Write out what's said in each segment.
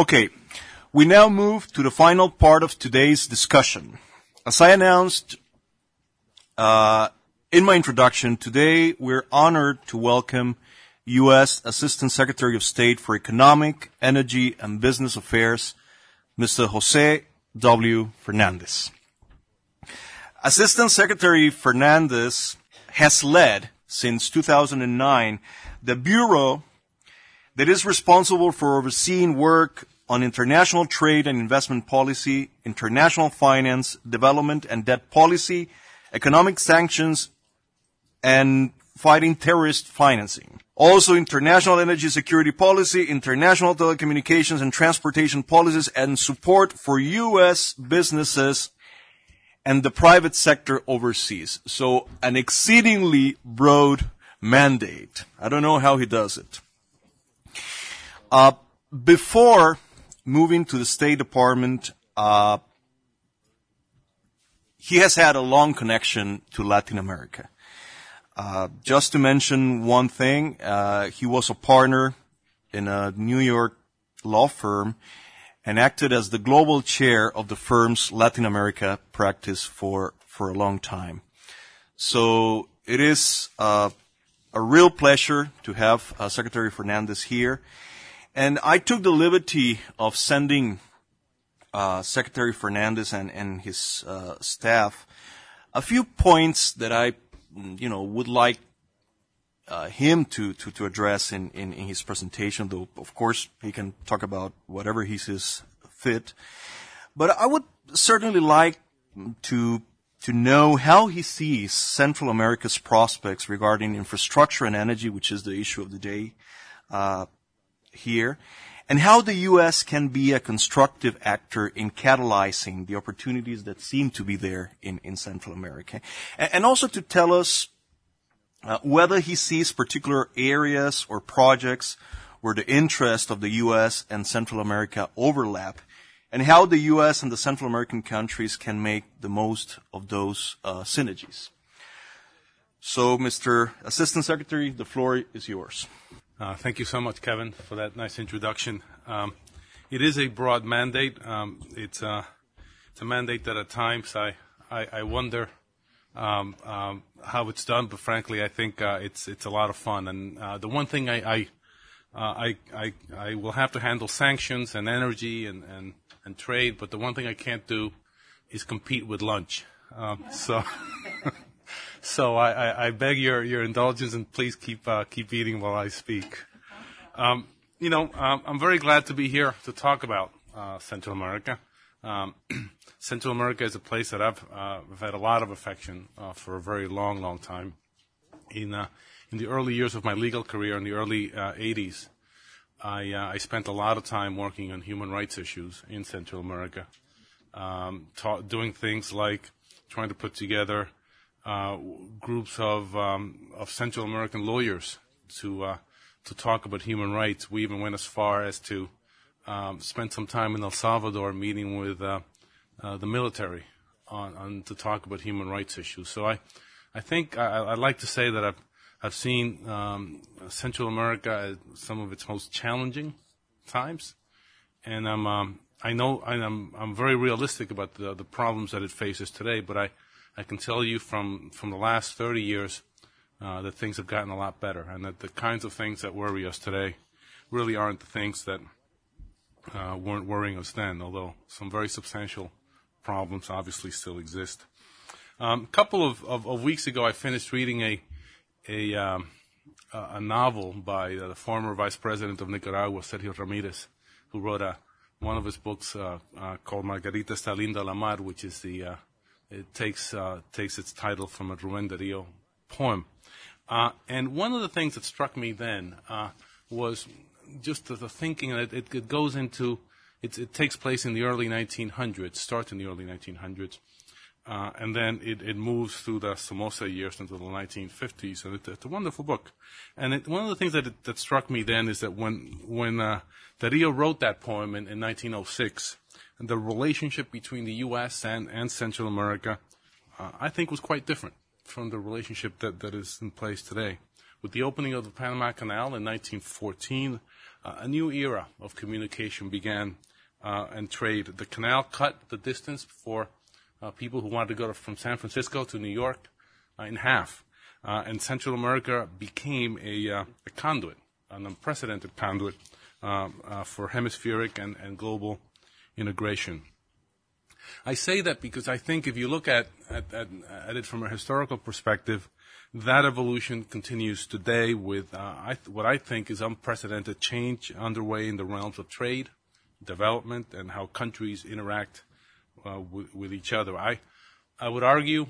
Okay, we now move to the final part of today's discussion. As I announced in my introduction, today we're honored to welcome U.S. Assistant Secretary of State for Economic, Energy, and Business Affairs, Mr. Jose W. Fernandez. Assistant Secretary Fernandez has led, since 2009, the Bureau that is responsible for overseeing work on international trade and investment policy, international finance, development and debt policy, economic sanctions, and fighting terrorist financing. Also, international energy security policy, international telecommunications and transportation policies, and support for U.S. businesses and the private sector overseas. So, an exceedingly broad mandate. I don't know how he does it. Before moving to the State Department, he has had a long connection to Latin America. Just to mention one thing, he was a partner in a New York law firm and acted as the global chair of the firm's Latin America practice for a long time. So it is a real pleasure to have Secretary Fernandez here. And I took the liberty of sending Secretary Fernandez and his staff a few points that I would like him to address in his presentation, though, of course, he can talk about whatever he sees fit. But I would certainly like to know how he sees Central America's prospects regarding infrastructure and energy, which is the issue of the day here, and how the U.S. can be a constructive actor in catalyzing the opportunities that seem to be there in Central America. And also to tell us whether he sees particular areas or projects where the interest of the U.S. and Central America overlap, and how the U.S. and the Central American countries can make the most of those synergies. So, Mr. Assistant Secretary, the floor is yours. Thank you so much, Kevin, for that nice introduction. It is a broad mandate. It's a mandate that at times I wonder how it's done, but frankly, I think it's a lot of fun. And the one thing I will have to handle sanctions and energy and trade, but the one thing I can't do is compete with lunch. So I beg your indulgence, and please keep eating while I speak. I'm very glad to be here to talk about Central America. Central America is a place that I've had a lot of affection for a very long time. In the early years of my legal career, in the early 80s, I spent a lot of time working on human rights issues in Central America, doing things like trying to put together groups of Central American lawyers to talk about human rights. We even went as far as to spend some time in El Salvador meeting with the military on to talk about human rights issues. So I think I'd like to say that I've seen Central America at some of its most challenging times, and I'm very realistic about the problems that it faces today. But I can tell you from the last 30 years that things have gotten a lot better, and that the kinds of things that worry us today really aren't the things that weren't worrying us then, although some very substantial problems obviously still exist. A couple of weeks ago, I finished reading a novel by the former Vice President of Nicaragua, Sergio Ramirez, who wrote one of his books called Margarita está linda la mar, which is it takes its title from a Rubén Darío poem. And one of the things that struck me then was just the thinking that it goes into, it takes place in the early 1900s, starts in the early 1900s, and then it moves through the Somoza years into the 1950s, and it's a wonderful book. And one of the things that struck me then is that when Darío wrote that poem in 1906, and the relationship between the U.S. and Central America, I think was quite different from the relationship that is in place today. With the opening of the Panama Canal in 1914, a new era of communication began and trade. The canal cut the distance for people who wanted to go from San Francisco to New York in half. And Central America became a conduit, an unprecedented conduit for hemispheric and global integration. I say that because I think if you look at it from a historical perspective, that evolution continues today with what I think is unprecedented change underway in the realms of trade, development, and how countries interact with each other. I would argue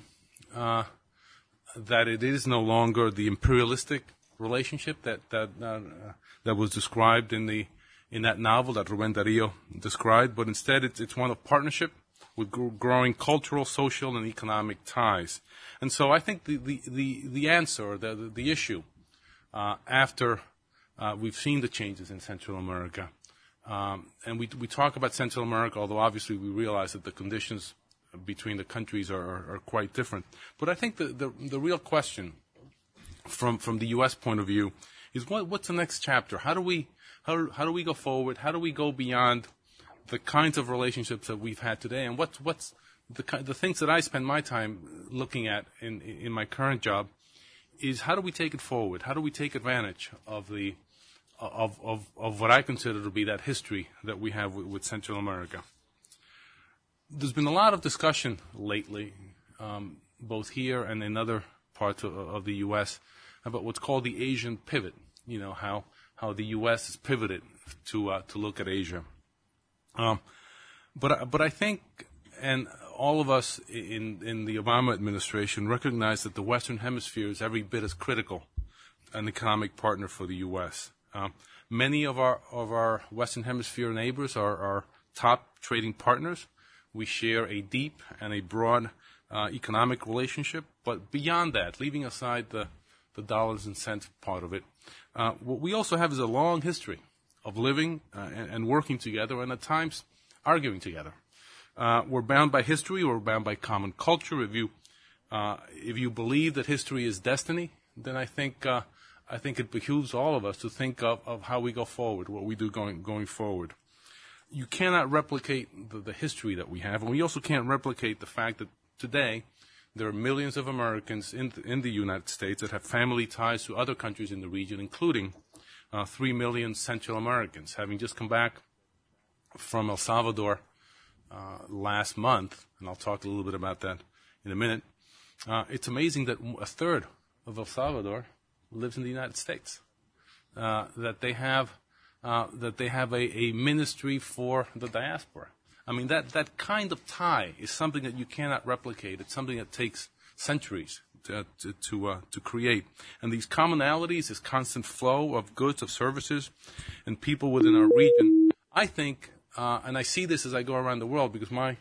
that it is no longer the imperialistic relationship that was described in that novel that Rubén Darío described, but instead it's one of partnership with growing cultural, social, and economic ties. And so I think the answer, the issue, after we've seen the changes in Central America, and we talk about Central America, although obviously we realize that the conditions between the countries are quite different. But I think the real question from the U.S. point of view is what's the next chapter? How do we go forward? How do we go beyond the kinds of relationships that we've had today? And what's the things that I spend my time looking at in my current job is how do we take it forward? How do we take advantage of what I consider to be that history that we have with Central America? There's been a lot of discussion lately, both here and in other parts of the U.S., about what's called the Asian pivot. You know, how the U.S. has pivoted to look at Asia. But I think, and all of us in the Obama administration recognize that the Western Hemisphere is every bit as critical an economic partner for the U.S. Many of our Western Hemisphere neighbors are our top trading partners. We share a deep and a broad economic relationship, but beyond that, leaving aside the dollars and cents part of it, what we also have is a long history of living and working together, and at times arguing together. We're bound by history. We're bound by common culture. If you believe that history is destiny, then I think it behooves all of us to think of how we go forward, what we do going forward. You cannot replicate the history that we have, and we also can't replicate the fact that today there are millions of Americans in the United States that have family ties to other countries in the region, including 3 million Central Americans. Having just come back from El Salvador last month, and I'll talk a little bit about that in a minute, it's amazing that a third of El Salvador lives in the United States, that they have a ministry for the diaspora. I mean, that kind of tie is something that you cannot replicate. It's something that takes centuries to create. And these commonalities, this constant flow of goods, of services, and people within our region, I think, and I see this as I go around the world, because my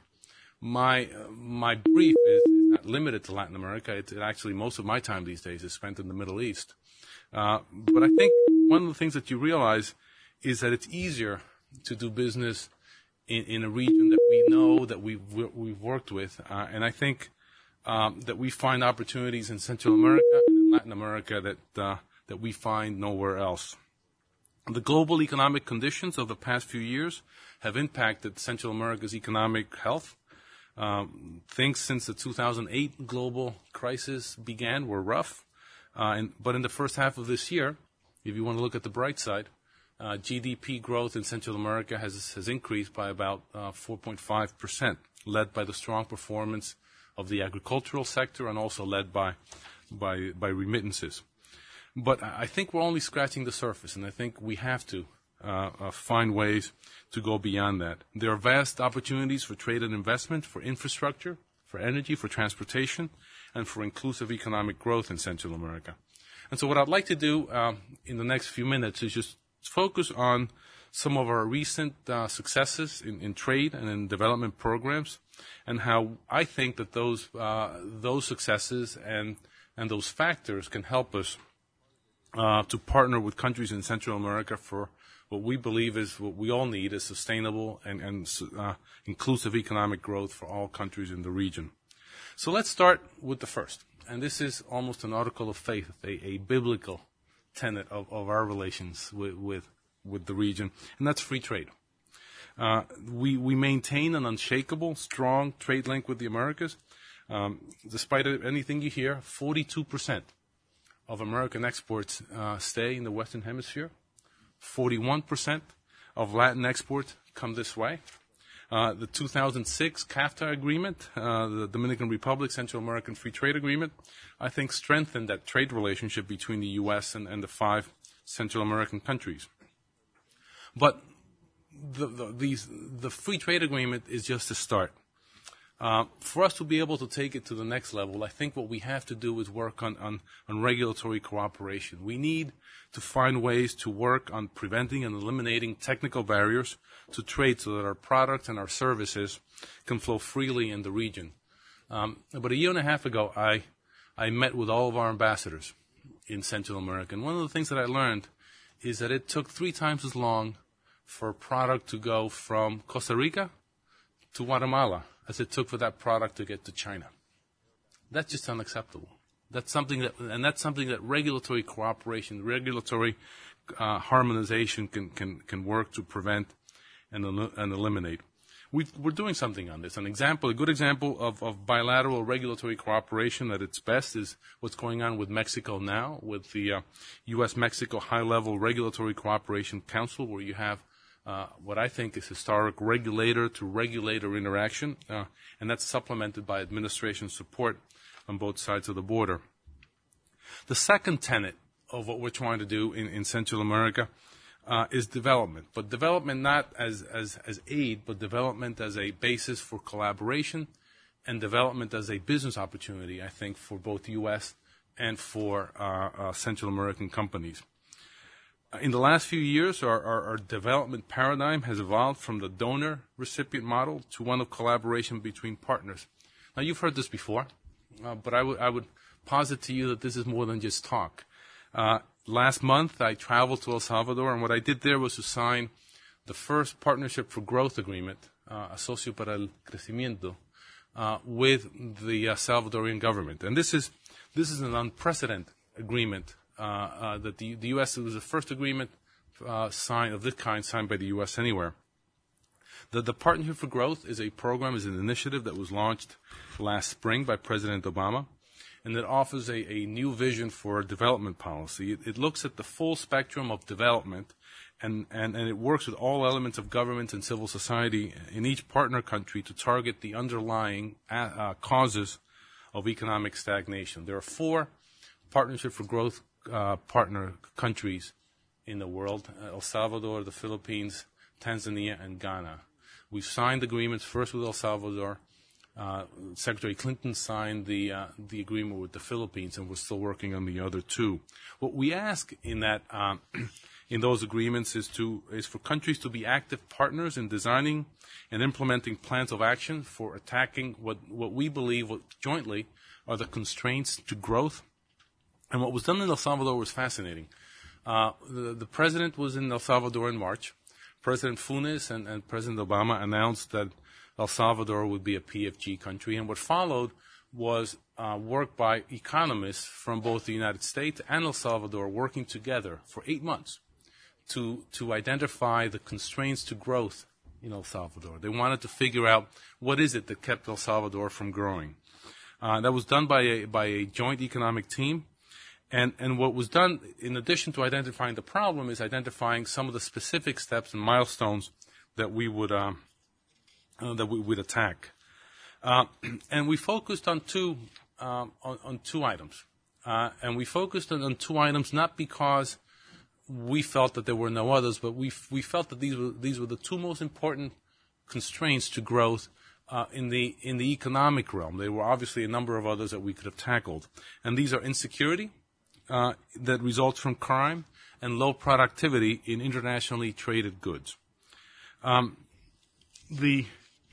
brief is not limited to Latin America. It actually, most of my time these days is spent in the Middle East. But I think one of the things that you realize is that it's easier to do business in a region that we know, that we've worked with, and I think that we find opportunities in Central America and in Latin America that we find nowhere else. The global economic conditions of the past few years have impacted Central America's economic health. Things since the 2008 global crisis began were rough, but in the first half of this year, if you want to look at the bright side, GDP growth in Central America has increased by about 4.5%, led by the strong performance of the agricultural sector and also led by remittances. But I think we're only scratching the surface, and I think we have to find ways to go beyond that. There are vast opportunities for trade and investment, for infrastructure, for energy, for transportation, and for inclusive economic growth in Central America. And so what I'd like to do in the next few minutes is just focus on some of our recent successes in trade and in development programs, and how I think that those successes and those factors can help us to partner with countries in Central America for what we believe is what we all need is sustainable and inclusive economic growth for all countries in the region. So let's start with the first. And this is almost an article of faith, a biblical tenet of our relations with with the region, and that's free trade. We maintain an unshakable, strong trade link with the Americas. Despite anything you hear, 42% of American exports stay in the Western Hemisphere. 41% of Latin exports come this way. The 2006 CAFTA agreement, the Dominican Republic Central American Free Trade Agreement, I think strengthened that trade relationship between the U.S. and the 5 Central American countries. But the free trade agreement is just a start. For us to be able to take it to the next level, I think what we have to do is work on regulatory cooperation. We need to find ways to work on preventing and eliminating technical barriers to trade so that our products and our services can flow freely in the region. About a year and a half ago, I met with all of our ambassadors in Central America. And one of the things that I learned is that it took 3 times as long for a product to go from Costa Rica to Guatemala as it took for that product to get to China. That's just unacceptable. That's something that regulatory cooperation, regulatory harmonization can work to prevent and eliminate. We're doing something on this. A good example of bilateral regulatory cooperation at its best is what's going on with Mexico now, with the U.S.-Mexico High-Level Regulatory Cooperation Council, where you have what I think is historic regulator-to-regulator interaction, and that's supplemented by administration support on both sides of the border. The second tenet of what we're trying to do in Central America is development, but development not as aid, but development as a basis for collaboration and development as a business opportunity, I think, for both U.S. and for Central American companies. In the last few years, our development paradigm has evolved from the donor-recipient model to one of collaboration between partners. Now, you've heard this before, but I would posit to you that this is more than just talk. Last month, I traveled to El Salvador, and what I did there was to sign the first Partnership for Growth agreement, Asocio para el Crecimiento, with the Salvadorian government. And this is an unprecedented agreement that the U.S. It was the first agreement signed of this kind signed by the U.S. anywhere. The Partnership for Growth is an initiative that was launched last spring by President Obama, and it offers a new vision for development policy. It looks at the full spectrum of development, and it works with all elements of government and civil society in each partner country to target the underlying causes of economic stagnation. There are 4 Partnership for Growth partner countries in the world: El Salvador, the Philippines, Tanzania, and Ghana. We've signed agreements first with El Salvador. Secretary Clinton signed the agreement with the Philippines, and we're still working on the other 2. What we ask in that in those agreements is for countries to be active partners in designing and implementing plans of action for attacking what we believe jointly are the constraints to growth. And what was done in El Salvador was fascinating. The president was in El Salvador in March. President Funes and President Obama announced that El Salvador would be a PFG country, and what followed was work by economists from both the United States and El Salvador working together for 8 months to identify the constraints to growth in El Salvador. They wanted to figure out what is it that kept El Salvador from growing. That was done by a joint economic team. And what was done, in addition to identifying the problem, is identifying some of the specific steps and milestones that we would attack. And we focused on two items. And we focused on 2 items not because we felt that there were no others, but we felt that these were the 2 most important constraints to growth in the economic realm. There were obviously a number of others that we could have tackled, and these are insecurity that results from crime and low productivity in internationally traded goods. The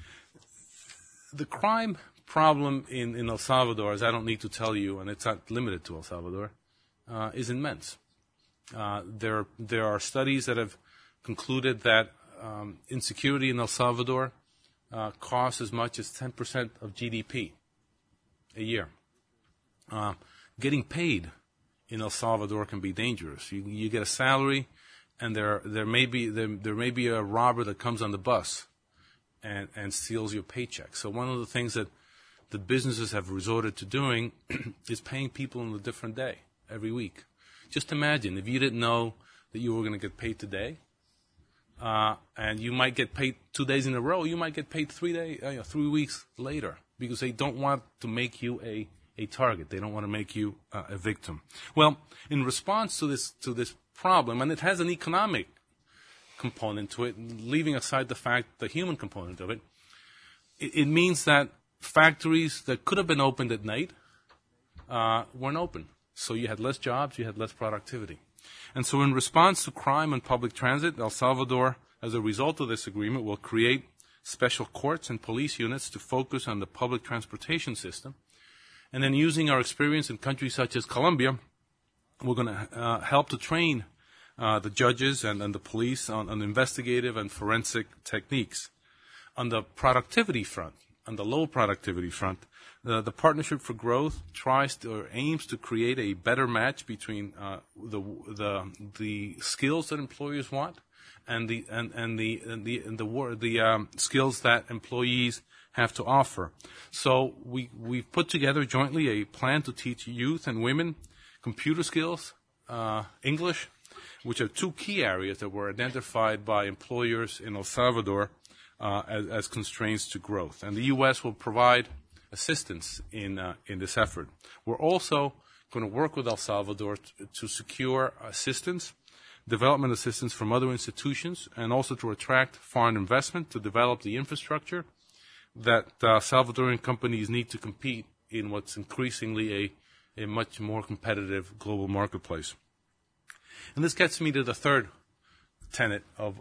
crime problem in El Salvador, as I don't need to tell you, and it's not limited to El Salvador, is immense. There are studies that have concluded that insecurity in El Salvador costs as much as 10% of GDP a year. Getting paid in El Salvador can be dangerous. You get a salary, and there may be a robber that comes on the bus and steals your paycheck. So one of the things that the businesses have resorted to doing is paying people on a different day every week. Just imagine if you didn't know that you were going to get paid today, and you might get paid 2 days in a row. You might get paid 3 weeks later, because they don't want to make you a target. They don't want to make you a victim. Well, in response to this problem, and it has an economic component to it, leaving aside the human component of it, it means that factories that could have been opened at night weren't open. So you had less jobs, you had less productivity. And so in response to crime on public transit, El Salvador, as a result of this agreement, will create special courts and police units to focus on the public transportation system. And then using our experience in countries such as Colombia, we're going to help to train the judges and the police on investigative and forensic techniques. On the productivity front, on the low productivity front, the Partnership for Growth aims to create a better match between the skills that employers want and the skills that employees have to offer. So we've put together jointly a plan to teach youth and women computer skills, English, which are two key areas that were identified by employers in El Salvador as constraints to growth. And the U.S. will provide assistance in this effort. We're also going to work with El Salvador to secure development assistance from other institutions, and also to attract foreign investment to develop the infrastructure that Salvadorian companies need to compete in what's increasingly a much more competitive global marketplace. And this gets me to the third tenet of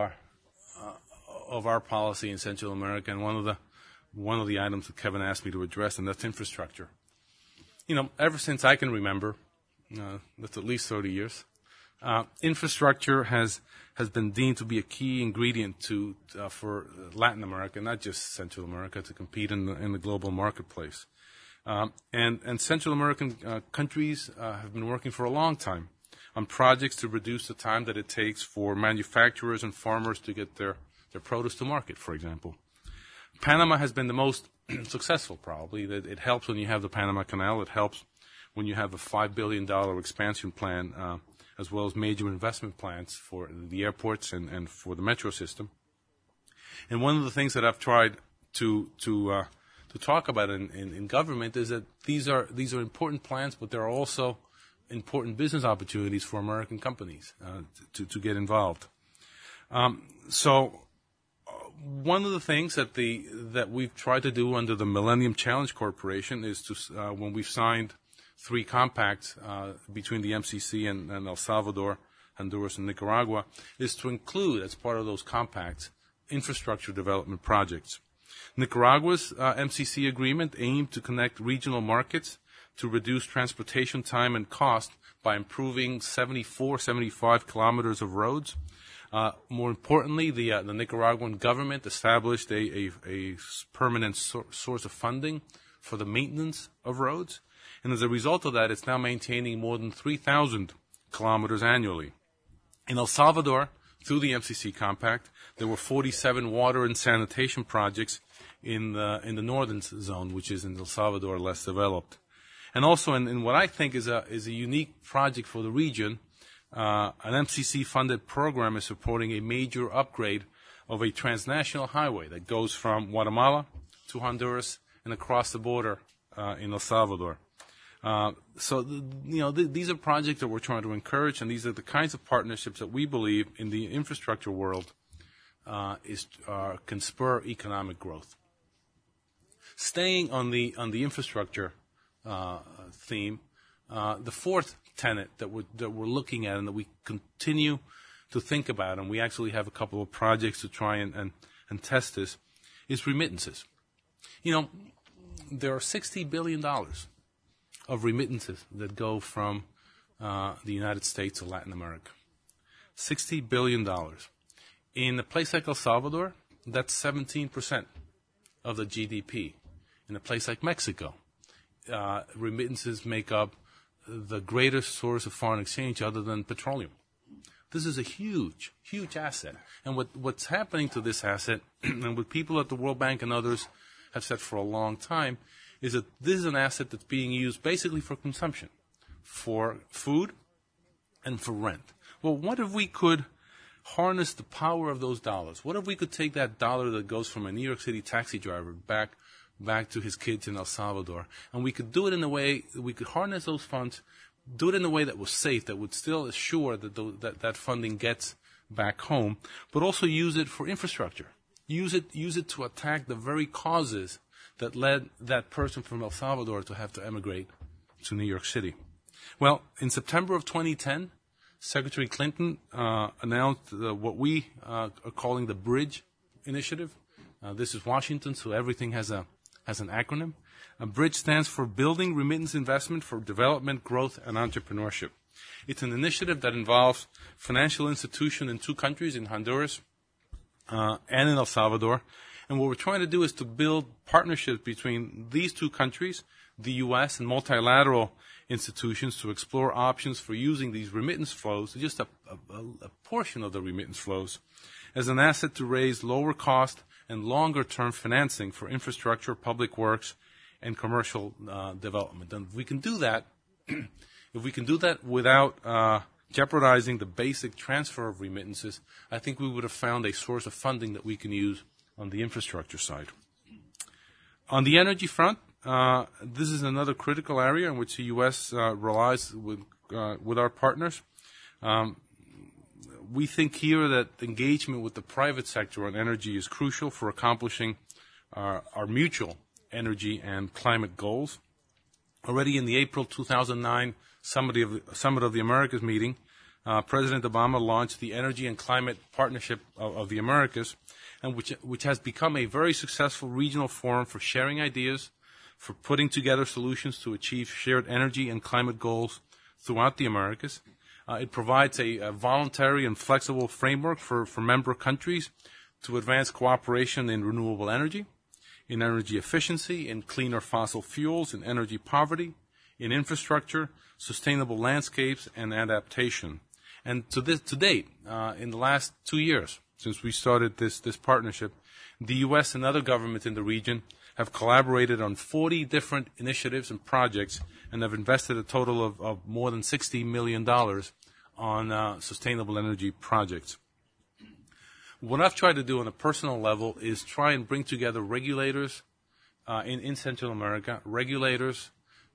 our policy in Central America, and one of the items that Kevin asked me to address, and that's infrastructure. Ever since I can remember, that's at least 30 years, infrastructure has been deemed to be a key ingredient for Latin America, not just Central America, to compete in the global marketplace. And Central American countries have been working for a long time on projects to reduce the time that it takes for manufacturers and farmers to get their produce to market, for example. Panama has been the most successful, probably. It helps when you have the Panama Canal. It helps when you have a $5 billion expansion plan, as well as major investment plans for the airports and for the metro system. And one of the things that I've tried to talk about in government is that these are important plans, but there are also important business opportunities for American companies to get involved. So one of the things that we've tried to do under the Millennium Challenge Corporation is to when we've signed 3 compacts between the MCC and El Salvador, Honduras, and Nicaragua, is to include, as part of those compacts, infrastructure development projects. Nicaragua's MCC agreement aimed to connect regional markets to reduce transportation time and cost by improving 75 kilometers of roads. More importantly, the Nicaraguan government established a permanent source of funding for the maintenance of roads. And as a result of that, it's now maintaining more than 3,000 kilometers annually. In El Salvador, through the MCC Compact, there were 47 water and sanitation projects in the northern zone, which is in El Salvador, less developed. And also in what I think is a unique project for the region, an MCC-funded program is supporting a major upgrade of a transnational highway that goes from Guatemala to Honduras and across the border in El Salvador. These are projects that we're trying to encourage, and these are the kinds of partnerships that we believe in the infrastructure world can spur economic growth. Staying on the infrastructure theme, the fourth tenet that we're looking at and that we continue to think about, and we actually have a couple of projects to try and test this, is remittances. There are $60 billion of remittances that go from the United States to Latin America. $60 billion. In a place like El Salvador, that's 17% of the GDP. In a place like Mexico, remittances make up the greatest source of foreign exchange other than petroleum. This is a huge, huge asset. And what's happening to this asset, and what people at the World Bank and others have said for a long time, is that this is an asset that's being used basically for consumption, for food and for rent. Well, what if we could harness the power of those dollars? What if we could take that dollar that goes from a New York City taxi driver back to his kids in El Salvador, and we could do it in a way, we could harness those funds, do it in a way that was safe, that would still assure that that funding gets back home, but also use it for infrastructure. Use it to attack the very causes that led that person from El Salvador to have to emigrate to New York City. Well, in September of 2010, Secretary Clinton announced what we are calling the BRIDGE initiative. This is Washington, so everything has an acronym. BRIDGE stands for Building Remittance Investment for Development, Growth, and Entrepreneurship. It's an initiative that involves financial institutions in two countries, in Honduras and in El Salvador. And what we're trying to do is to build partnerships between these two countries, the U.S. and multilateral institutions, to explore options for using these remittance flows, just a portion of the remittance flows, as an asset to raise lower cost and longer-term financing for infrastructure, public works, and commercial development. And if we can do that, without jeopardizing the basic transfer of remittances, I think we would have found a source of funding that we can use on the infrastructure side. On the energy front, this is another critical area in which the U.S. relies with our partners. We think here that engagement with the private sector on energy is crucial for accomplishing our mutual energy and climate goals. Already in the April 2009 Summit of the Americas meeting, President Obama launched the Energy and Climate Partnership of the Americas, and which has become a very successful regional forum for sharing ideas, for putting together solutions to achieve shared energy and climate goals throughout the Americas. It provides a voluntary and flexible framework for member countries to advance cooperation in renewable energy, in energy efficiency, in cleaner fossil fuels, in energy poverty, in infrastructure, sustainable landscapes, and adaptation. And to date, in the last 2 years, since we started this partnership, the U.S. and other governments in the region have collaborated on 40 different initiatives and projects and have invested a total of more than $60 million on sustainable energy projects. What I've tried to do on a personal level is try and bring together regulators in Central America, regulators,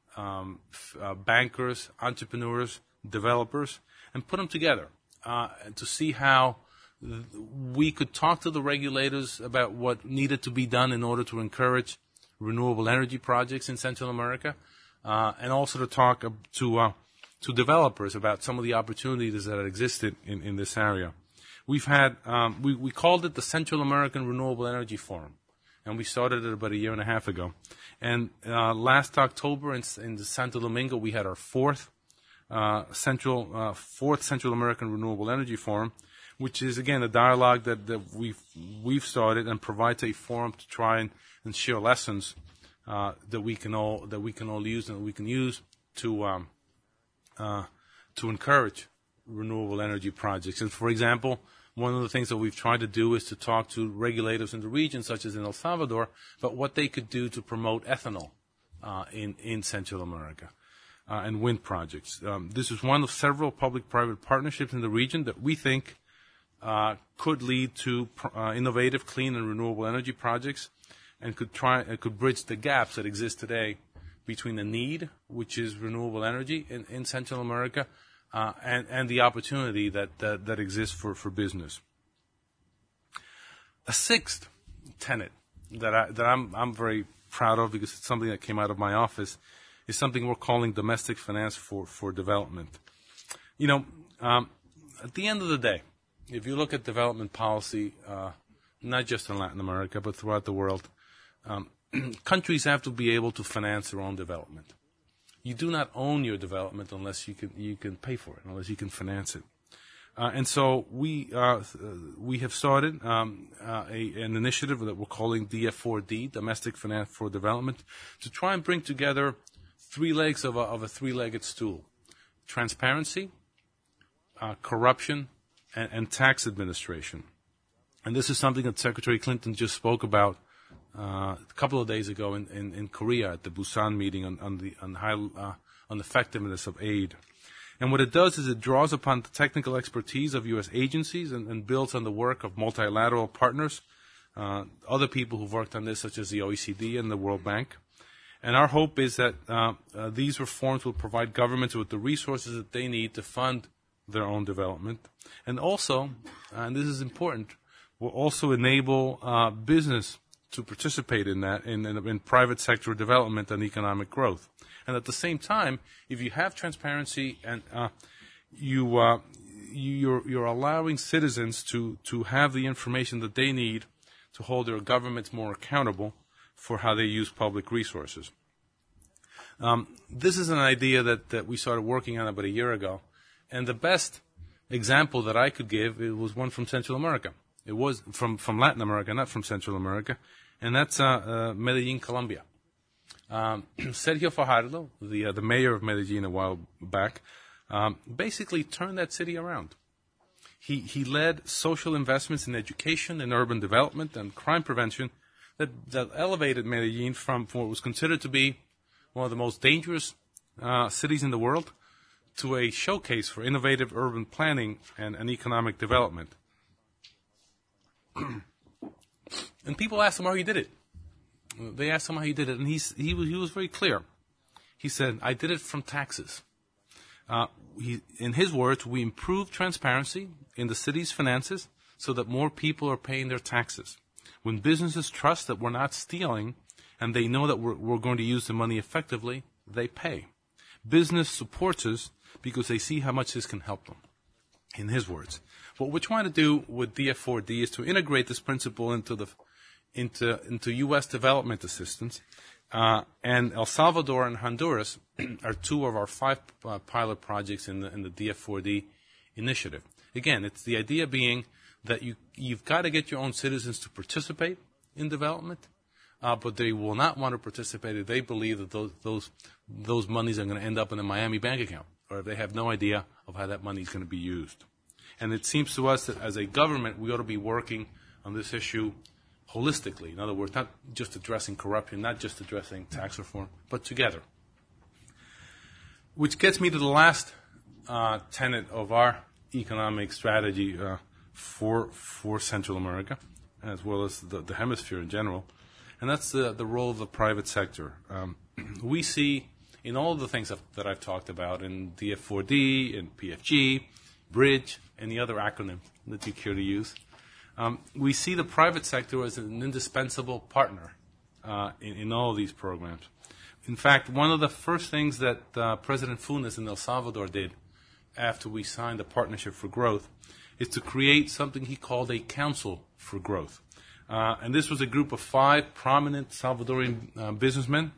bankers, entrepreneurs, developers, and put them together to see how we could talk to the regulators about what needed to be done in order to encourage renewable energy projects in Central America, and also to talk to developers about some of the opportunities that existed in this area. We've had we called it the Central American Renewable Energy Forum, and we started it about a year and a half ago. And last October in Santo Domingo, we had our fourth Central American Renewable Energy Forum, which is again a dialogue that we've started and provides a forum to try and share lessons that we can all use and that we can use to encourage renewable energy projects. And for example, one of the things that we've tried to do is to talk to regulators in the region, such as in El Salvador, about what they could do to promote ethanol in Central America and wind projects. This is one of several public-private partnerships in the region that we think could lead to innovative, clean, and renewable energy projects, and could bridge the gaps that exist today between the need, which is renewable energy in Central America, and the opportunity that exists for business. A sixth tenet that I'm very proud of, because it's something that came out of my office, is something we're calling domestic finance for development. You know, at the end of the day, if you look at development policy, not just in Latin America but throughout the world, countries have to be able to finance their own development. You do not own your development unless you can pay for it, unless you can finance it. And so we have started an initiative that we're calling DF4D, Domestic Finance for Development, to try and bring together three legs of a three-legged stool: transparency, corruption, and tax administration. And this is something that Secretary Clinton just spoke about a couple of days ago in Korea at the Busan meeting on effectiveness of aid. And what it does is it draws upon the technical expertise of U.S. agencies and builds on the work of multilateral partners, other people who've worked on this, such as the OECD and the World Bank. And our hope is that these reforms will provide governments with the resources that they need to fund their own development. And also, and this is important, will also enable business to participate in that, in private sector development and economic growth. And at the same time, if you have transparency and you're allowing citizens to have the information that they need to hold their governments more accountable for how they use public resources. This is an idea that we started working on about a year ago. And the best example that I could give, it was one from Central America. It was from Latin America, not from Central America. And that's Medellin, Colombia. Sergio Fajardo, the mayor of Medellin a while back, basically turned that city around. He led social investments in education and urban development and crime prevention that elevated Medellin from what was considered to be one of the most dangerous cities in the world to a showcase for innovative urban planning and economic development. And people asked him how he did it. They asked him how he did it, and he was very clear. He said, "I did it from taxes." In his words, we improved transparency in the city's finances so that more people are paying their taxes. When businesses trust that we're not stealing and they know that we're going to use the money effectively, they pay. Business supports us because they see how much this can help them. In his words, what we're trying to do with DF4D is to integrate this principle into U.S. development assistance. And El Salvador and Honduras are two of our 5 pilot projects in the DF4D initiative. Again, it's the idea being that you've got to get your own citizens to participate in development, but they will not want to participate if they believe that those monies are going to end up in a Miami bank account, or if they have no idea of how that money is going to be used. And it seems to us that as a government, we ought to be working on this issue holistically. In other words, not just addressing corruption, not just addressing tax reform, but together. Which gets me to the last tenet of our economic strategy for Central America, as well as the hemisphere in general, and that's the role of the private sector. We see in all of the things that I've talked about, in DF4D, in PFG, Bridge, and the other acronym that you care to use, we see the private sector as an indispensable partner in all of these programs. In fact, one of the first things that President Funes in El Salvador did after we signed the Partnership for Growth is to create something he called a Council for Growth. And this was a group of 5 prominent Salvadorian businessmen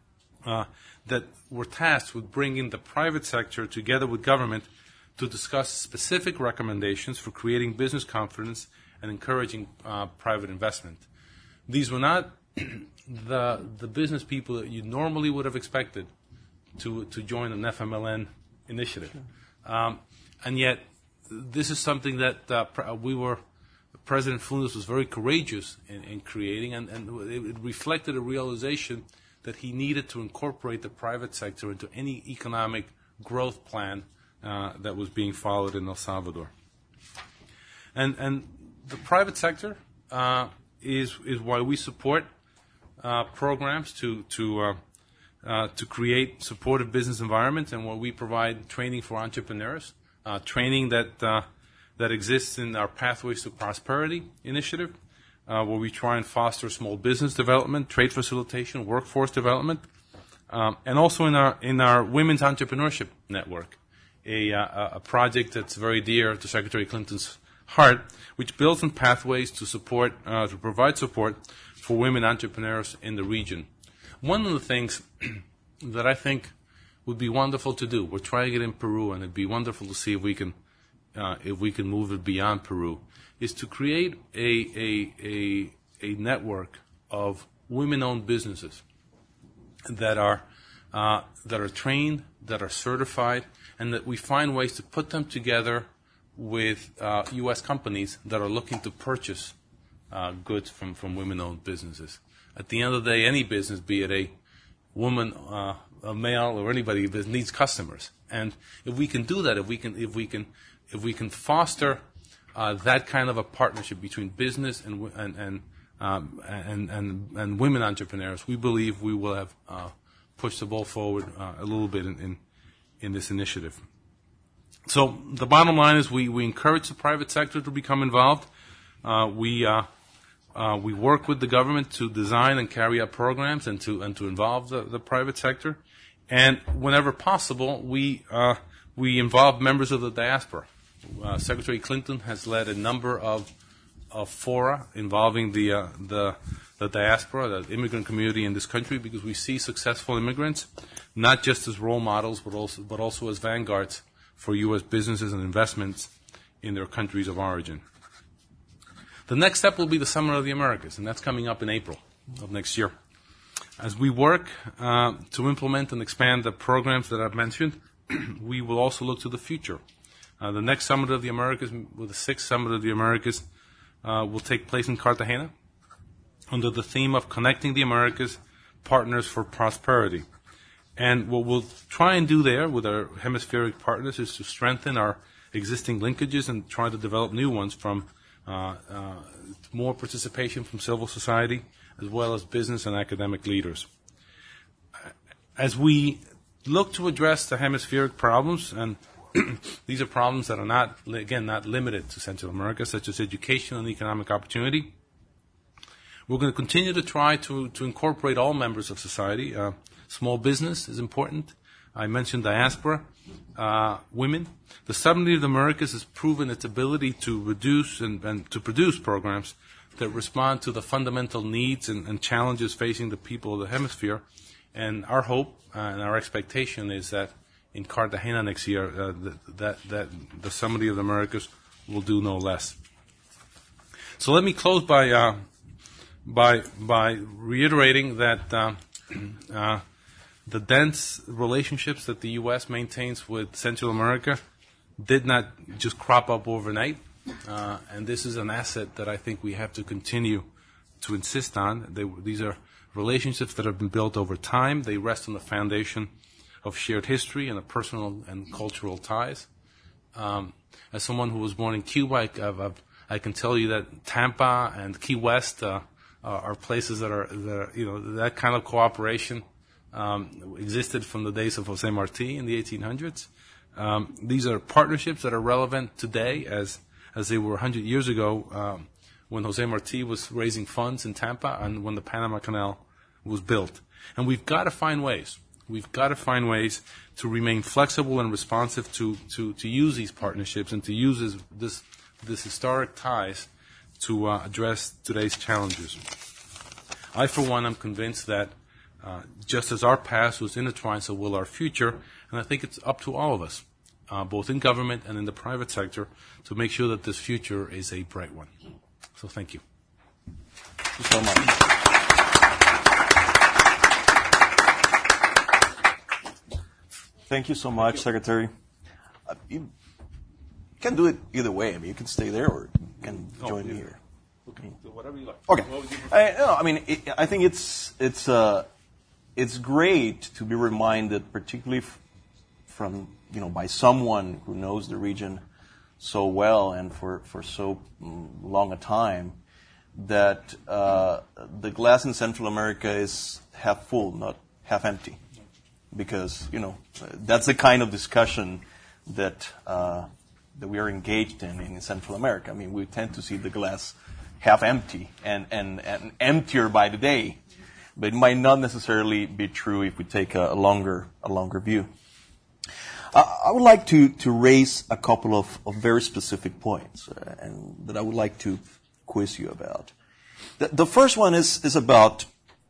that were tasked with bringing the private sector together with government to discuss specific recommendations for creating business confidence and encouraging private investment. These were not the business people that you normally would have expected to join an FMLN initiative. And yet, this is something that President Funes was very courageous in creating, and it reflected a realization that he needed to incorporate the private sector into any economic growth plan that was being followed in El Salvador. And the private sector is why we support programs to create supportive business environments, and where we provide training for entrepreneurs, training that exists in our Pathways to Prosperity initiative, where we try and foster small business development, trade facilitation, workforce development, and also in our Women's Entrepreneurship Network, a project that's very dear to Secretary Clinton's heart, which builds on pathways to provide support for women entrepreneurs in the region. One of the things that I think would be wonderful to do, we're trying it in Peru, and it'd be wonderful to see if we can move it beyond Peru, is to create a network of women-owned businesses that are trained, that are certified, and that we find ways to put them together with U.S. companies that are looking to purchase goods from women-owned businesses. At the end of the day, any business, be it a woman, a male, or anybody, needs customers. And if we can do that, if we can foster that kind of a partnership between business and women entrepreneurs, we believe we will have pushed the ball forward a little bit in this initiative. So the bottom line is we encourage the private sector to become involved. We work with the government to design and carry out programs and to involve the private sector. And whenever possible, we involve members of the diaspora. Secretary Clinton has led a number of fora involving the diaspora, the immigrant community in this country, because we see successful immigrants not just as role models, but also as vanguards for U.S. businesses and investments in their countries of origin. The next step will be the Summit of the Americas, and that's coming up in April of next year. As we work to implement and expand the programs that I've mentioned, we will also look to the future. The next Summit of the Americas, with the 6th Summit of the Americas, will take place in Cartagena under the theme of Connecting the Americas, Partners for Prosperity. And what we'll try and do there with our hemispheric partners is to strengthen our existing linkages and try to develop new ones from more participation from civil society as well as business and academic leaders. As we look to address the hemispheric problems, and these are problems that are not limited to Central America, such as education and economic opportunity, we're going to continue to try to incorporate all members of society. Small business is important. I mentioned diaspora, women. The Summit of the Americas has proven its ability to reduce and to produce programs that respond to the fundamental needs and challenges facing the people of the hemisphere. And our hope and our expectation is that in Cartagena next year, that the Summit of the Americas will do no less. So let me close by reiterating that the dense relationships that the U.S. maintains with Central America did not just crop up overnight, and this is an asset that I think we have to continue to insist on. These are relationships that have been built over time. They rest on the foundation of shared history and of personal and cultural ties. As someone who was born in Cuba, I can tell you that Tampa and Key West are places that are that kind of cooperation existed from the days of Jose Marti in the 1800s. These are partnerships that are relevant today as they were 100 years ago when Jose Marti was raising funds in Tampa and when the Panama Canal was built. And we've got to find ways. We've got to find ways to remain flexible and responsive to use these partnerships and to use this historic ties to address today's challenges. I, for one, am convinced that just as our past was intertwined, so will our future, and I think it's up to all of us, both in government and in the private sector, to make sure that this future is a bright one. So thank you. Thank you so much. Thank you so much, Secretary. You can do it either way. I mean, you can stay there or you can join me here. Okay, so whatever you like. Okay. I think it's great to be reminded, particularly from by someone who knows the region so well and for so long a time, that the glass in Central America is half full, not half empty. Because that's the kind of discussion that we are engaged in Central America. I mean, we tend to see the glass half empty and emptier by the day, but it might not necessarily be true if we take a longer view. I would like to raise a couple of very specific points, and that I would like to quiz you about. The first one is about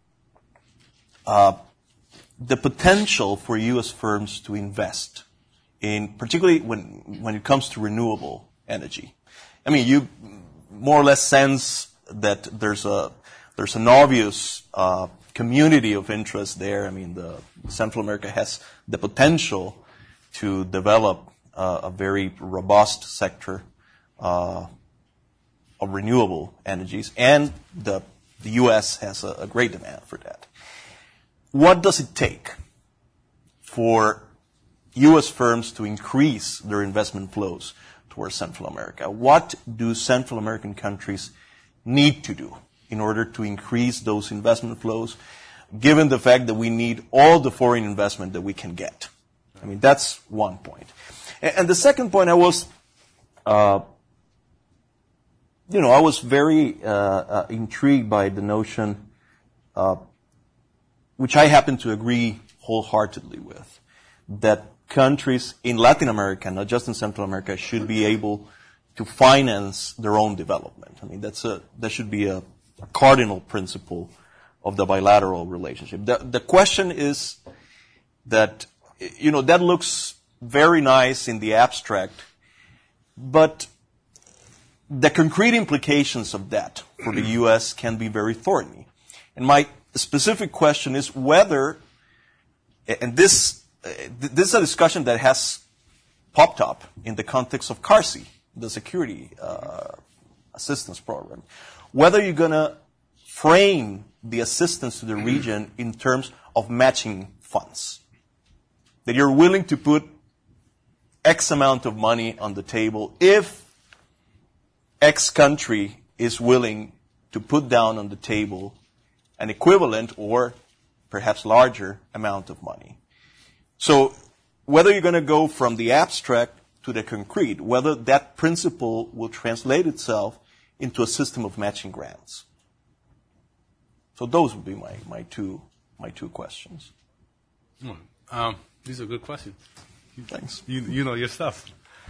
the potential for U.S. firms to invest in, particularly when it comes to renewable energy. I mean, you more or less sense that there's an obvious community of interest there. I mean, Central America has the potential to develop a very robust sector of renewable energies, and the U.S. has a great demand for that. What does it take for U.S. firms to increase their investment flows towards Central America? What do Central American countries need to do in order to increase those investment flows, given the fact that we need all the foreign investment that we can get? I mean, that's one point. And the second point, I was very intrigued by the notion, which I happen to agree wholeheartedly with, that countries in Latin America, not just in Central America, should be able to finance their own development. I mean, that should be a cardinal principle of the bilateral relationship. The question is that, that looks very nice in the abstract, but the concrete implications of that for the U.S. can be very thorny. And my specific question is whether, and this is a discussion that has popped up in the context of CARSI, the security assistance program, whether you're going to frame the assistance to the region in terms of matching funds, that you're willing to put X amount of money on the table if X country is willing to put down on the table an equivalent or perhaps larger amount of money. So whether you're going to go from the abstract to the concrete, whether that principle will translate itself into a system of matching grants. So those would be my two questions. These are good questions. Thanks. You know your stuff.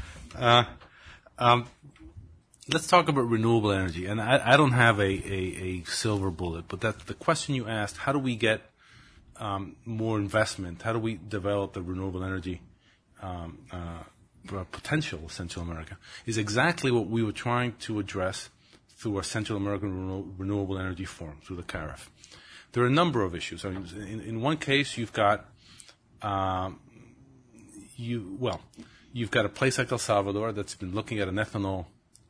Let's talk about renewable energy. And I don't have a silver bullet, but that's the question you asked. How do we get more investment? How do we develop the renewable energy potential of Central America? Is exactly what we were trying to address through our Central American Renewable Energy Forum, through the CAREF. There are a number of issues. I mean, in one case, you've got you've got a place like El Salvador that's been looking at an ethanol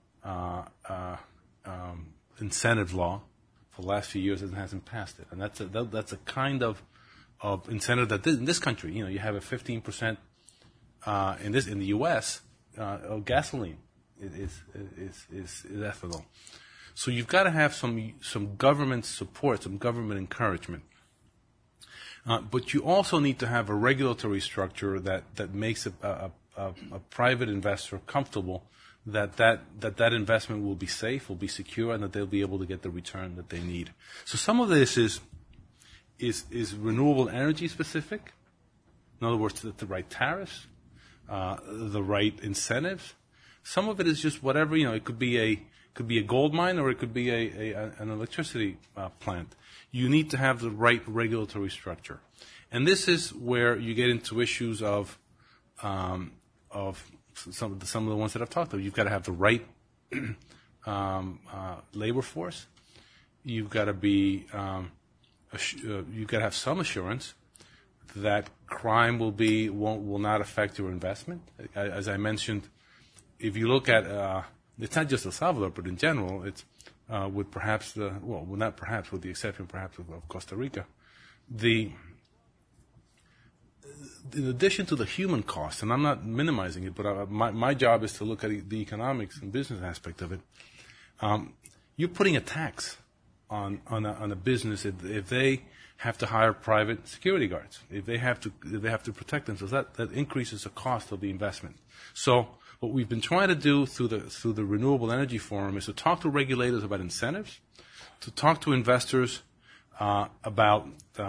incentive law for the last few years and hasn't passed it. And that's a kind of incentive that in this country, you have a 15% in the U.S. Of gasoline is ethanol. So you've got to have some government support, some government encouragement. But you also need to have a regulatory structure that makes a private investor comfortable that investment will be safe, will be secure, and that they'll be able to get the return that they need. So some of this is renewable energy specific. In other words, the right tariffs, the right incentives. Some of it is just whatever, it could be a gold mine or it could be an electricity plant. You need to have the right regulatory structure. And this is where you get into issues of some of the ones that I've talked about. You've got to have the right labor force. You've got to be you've got to have some assurance that crime will not affect your investment. As I mentioned, if you look at it's not just El Salvador, but in general, it's with perhaps with the exception perhaps of Costa Rica, in addition to the human cost, and I'm not minimizing it, but my job is to look at the economics and business aspect of it. You're putting a tax on a business if they have to hire private security guards, if they have to protect themselves. That increases the cost of the investment. So what we've been trying to do through the Renewable Energy Forum is to talk to regulators about incentives, to talk to investors about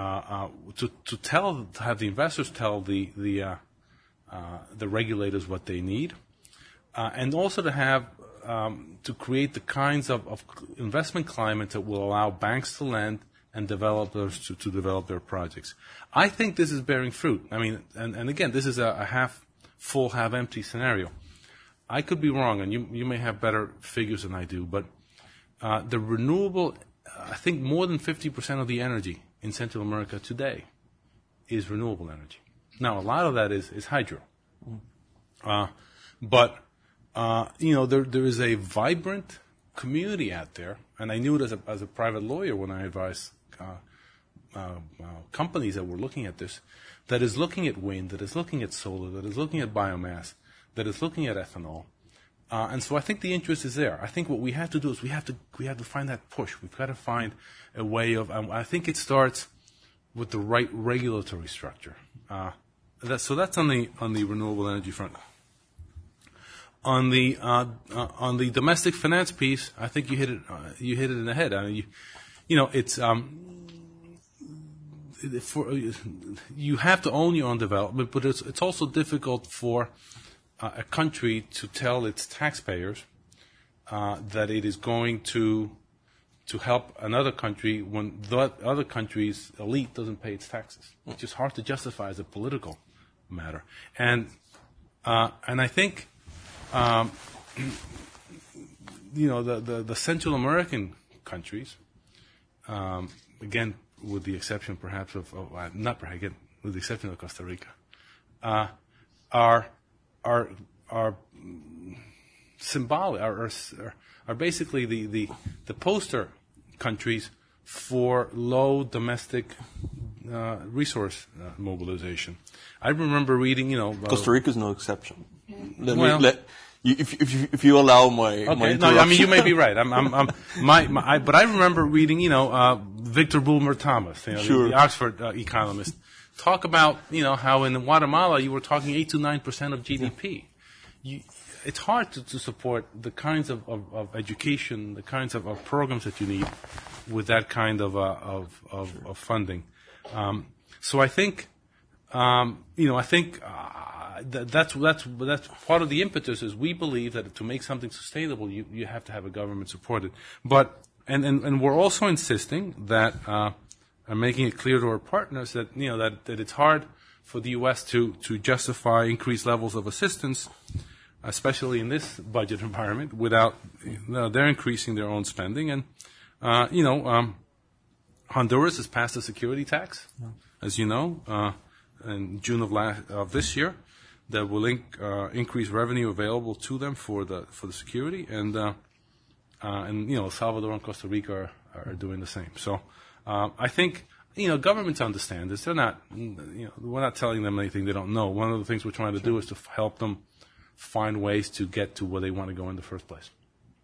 to have the investors tell the regulators what they need, and also to have to create the kinds of investment climate that will allow banks to lend and developers to develop their projects. I think this is bearing fruit. I mean, and again, this is a half full, half empty scenario. I could be wrong, and you may have better figures than I do, but the renewable, I think more than 50% of the energy in Central America today is renewable energy. Now, a lot of that is hydro. But there is a vibrant community out there, and I knew it as a private lawyer when I advised companies that were looking at this, that is looking at wind, that is looking at solar, that is looking at biomass, that is looking at ethanol. And so I think the interest is there. I think what we have to do is we have to find that push. We've got to find a way of. I think it starts with the right regulatory structure. So that's on the renewable energy front. On the domestic finance piece, I think you hit it in the head. I mean, it's you have to own your own development, but it's also difficult for a country to tell its taxpayers that it is going to help another country when that other country's elite doesn't pay its taxes. It's just hard to justify as a political matter. And I think the Central American countries, again, with the exception perhaps with the exception of Costa Rica, are symbolic, are basically the poster countries for low domestic resource mobilization. I remember reading, Costa Rica is no exception. If you allow my okay, no, I mean you may be right. But I remember reading, Victor Bulmer Thomas, sure. the Oxford economist, talk about how in Guatemala you were talking 8 to 9% of GDP. It's hard to support the kinds of education, the kinds of programs that you need with that kind of funding. So I think, that's part of the impetus is we believe that to make something sustainable, you have to have a government support it. But and we're also insisting that and making it clear to our partners that that it's hard for the U.S. to justify increased levels of assistance, especially in this budget environment, without they're increasing their own spending. And Honduras has passed a security tax, as you know, in June of this year, that will increase revenue available to them for the security, and El Salvador and Costa Rica are doing the same. So I think governments understand this. They're not we're not telling them anything they don't know. One of the things we're trying to do is to help them find ways to get to where they want to go in the first place.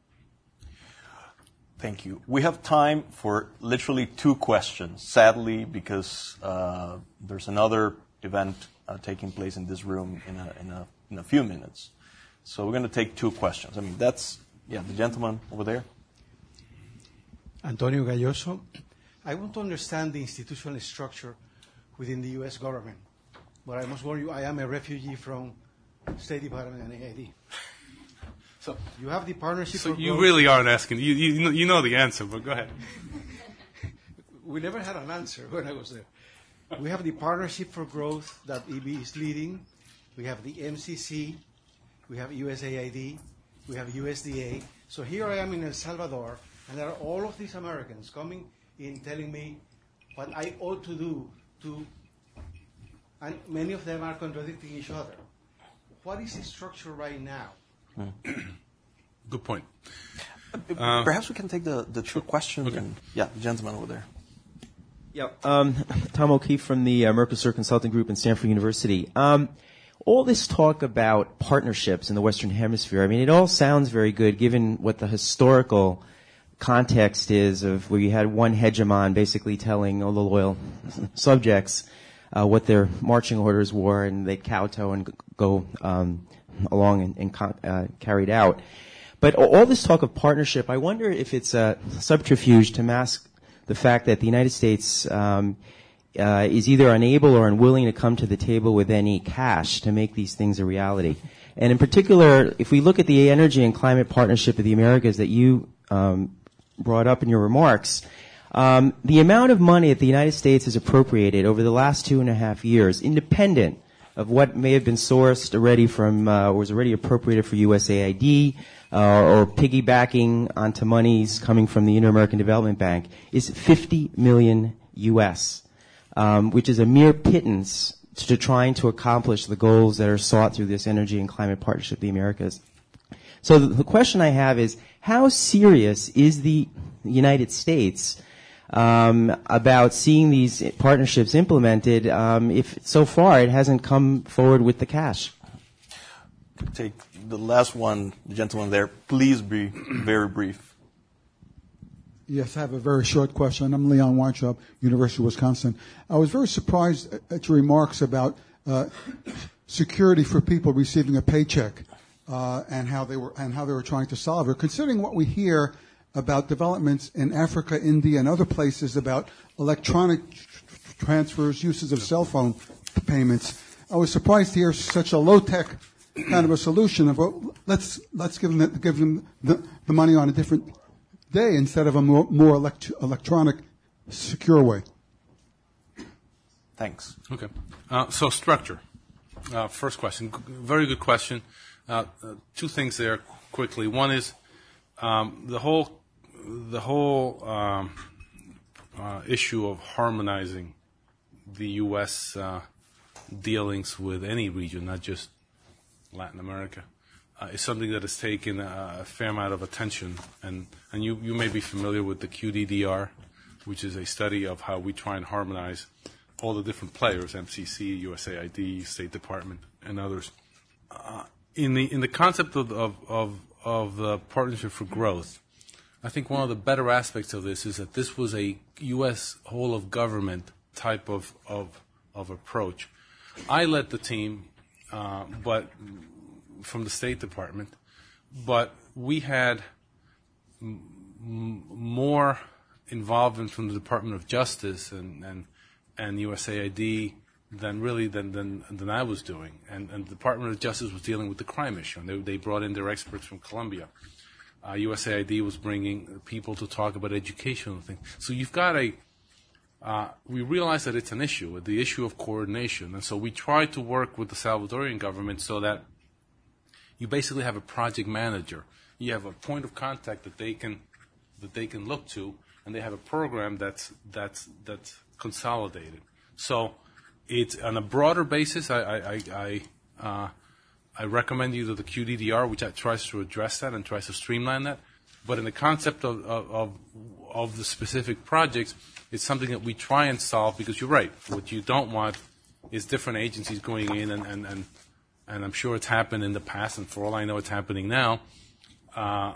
Thank you. We have time for literally 2 questions, sadly, because there's another event taking place in this room in a few minutes. So we're going to take 2 questions. I mean, the gentleman over there. Antonio Galloso. I want to understand the institutional structure within the U.S. government. But I must warn you, I am a refugee from State Department and AID. So you have the partnership. So you really aren't asking. You know the answer, but go ahead. We never had an answer when I was there. We have the Partnership for Growth that EB is leading. We have the MCC. We have USAID. We have USDA. So here I am in El Salvador, and there are all of these Americans coming in telling me what I ought to do and many of them are contradicting each other. What is the structure right now? Good point. Perhaps we can take the 2 questions. Okay. The gentleman over there. Yeah, Tom O'Keefe from the Mercosur Consulting Group in Stanford University. All this talk about partnerships in the Western Hemisphere, I mean, it all sounds very good given what the historical context is of where you had one hegemon basically telling all the loyal subjects what their marching orders were, and they'd kowtow and go along and carry it out. But all this talk of partnership, I wonder if it's a subterfuge to mask the fact that the United States is either unable or unwilling to come to the table with any cash to make these things a reality. And in particular, if we look at the Energy and Climate Partnership of the Americas that you brought up in your remarks, the amount of money that the United States has appropriated over the last 2.5 years, independent of what may have been sourced already from, or was already appropriated for USAID, or piggybacking onto monies coming from the Inter-American Development Bank, is $50 million US, which is a mere pittance to trying to accomplish the goals that are sought through this energy and climate partnership of the Americas. So the question I have is, how serious is the United States about seeing these partnerships implemented if so far it hasn't come forward with the cash? Take the last one, the gentleman there. Please be very brief. Yes, I have a very short question. I'm Leon Weintraub, University of Wisconsin. I was very surprised at your remarks about security for people receiving a paycheck and how they were trying to solve it. Considering what we hear about developments in Africa, India, and other places about electronic transfers, uses of cell phone payments, I was surprised to hear such a low-tech kind of a solution of, well, let's give them the money on a different day instead of a more electronic, secure way. Thanks. Okay. So structure. First question. Very good question. Two things there quickly. One is the whole issue of harmonizing the U.S. Dealings with any region, not just Latin America, is something that has taken a fair amount of attention. And you may be familiar with the QDDR, which is a study of how we try and harmonize all the different players, MCC, USAID, State Department, and others. In the concept of the Partnership for Growth, I think one of the better aspects of this is that this was a U.S. whole of government type of approach. I led the team, but from the State Department, but we had more involvement from the Department of Justice and USAID than I was doing, and the Department of Justice was dealing with the crime issue, and they brought in their experts from Colombia. USAID was bringing people to talk about educational things. So you've got we realize that it's an issue, the issue of coordination, and so we try to work with the Salvadorian government so that you basically have a project manager. You have a point of contact that they can look to, and they have a program that's consolidated. So it's on a broader basis. I recommend you to the QDDR, which tries to address that and tries to streamline that. But in the concept of the specific projects, it's something that we try and solve, because you're right. What you don't want is different agencies going in and I'm sure it's happened in the past, and for all I know, it's happening now. I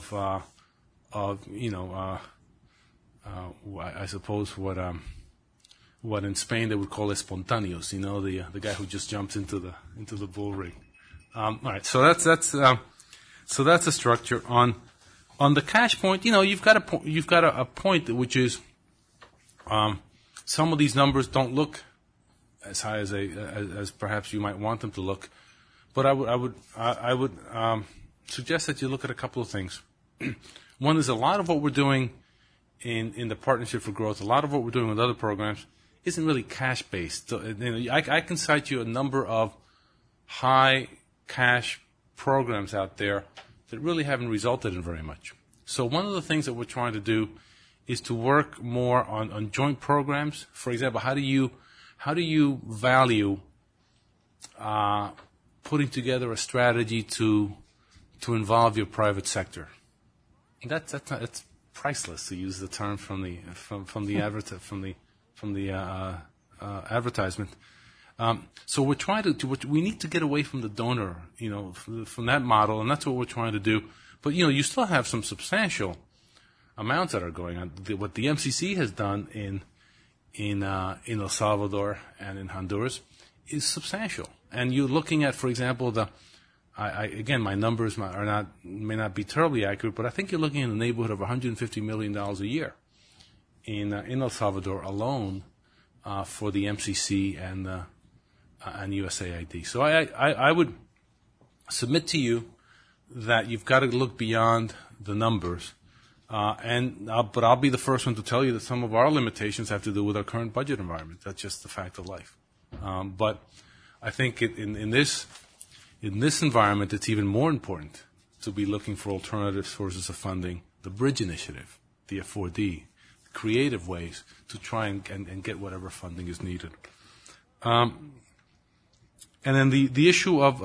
suppose what in Spain they would call espontaneos. The guy who just jumps into the bull ring. All right, so that's a structure. On the cash point, you've got a point which is some of these numbers don't look as high as perhaps you might want them to look, but I would suggest that you look at a couple of things. One is a lot of what we're doing in the Partnership for Growth, a lot of what we're doing with other programs isn't really cash based. So, I can cite you a number of high cash programs out there that really haven't resulted in very much. So one of the things that we're trying to do is to work more on joint programs. For example, how do you value putting together a strategy to involve your private sector? That's priceless, to use the term from the advertisement. So we're trying we need to get away from the donor, from that model, and that's what we're trying to do. But you still have some substantial amounts that are going on. What the MCC has done in El Salvador and in Honduras is substantial. And you're looking at, for example, again, my numbers may not be terribly accurate, but I think you're looking in the neighborhood of $150 million a year in El Salvador alone for the MCC and USAID. So I would submit to you that you've got to look beyond the numbers. But I'll be the first one to tell you that some of our limitations have to do with our current budget environment. That's just the fact of life. But I think in this environment, it's even more important to be looking for alternative sources of funding, the Bridge Initiative, the F4D, creative ways to try and get whatever funding is needed. And then the issue of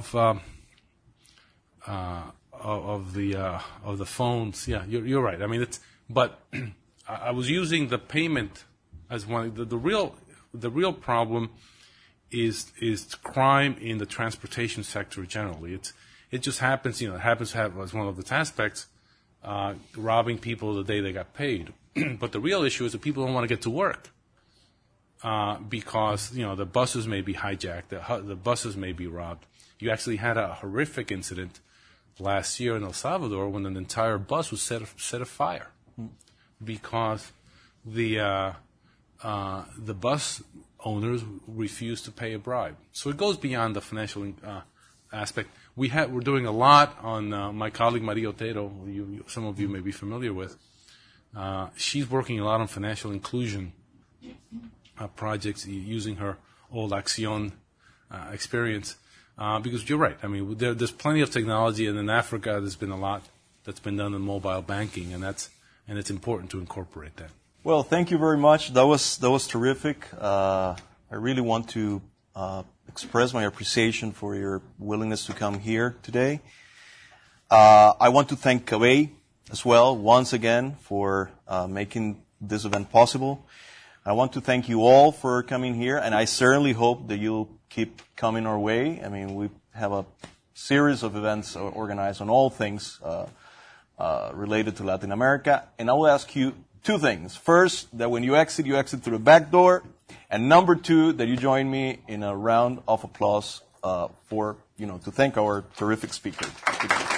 the phones, yeah, you're right. I mean, but I was using the payment as one. The real problem is crime in the transportation sector generally. It just happens, it happens to have as one of its aspects, robbing people the day they got paid. But the real issue is that people don't want to get to work. Because the buses may be hijacked, the buses may be robbed. You actually had a horrific incident last year in El Salvador when an entire bus was set afire because the bus owners refused to pay a bribe. So it goes beyond the financial aspect. We're doing a lot on my colleague Maria Otero, some of you may be familiar with. She's working a lot on financial inclusion projects using her old Accion experience. Because you're right. I mean, there's plenty of technology, and in Africa there's been a lot that's been done in mobile banking, and it's important to incorporate that. Well, thank you very much. That was terrific. I really want to express my appreciation for your willingness to come here today. I want to thank CABEI as well, once again, for making this event possible. I want to thank you all for coming here, and I certainly hope that you'll keep coming our way. I mean, we have a series of events organized on all things related to Latin America, and I will ask you two things. First, that when you exit through the back door, and number two, that you join me in a round of applause to thank our terrific speaker.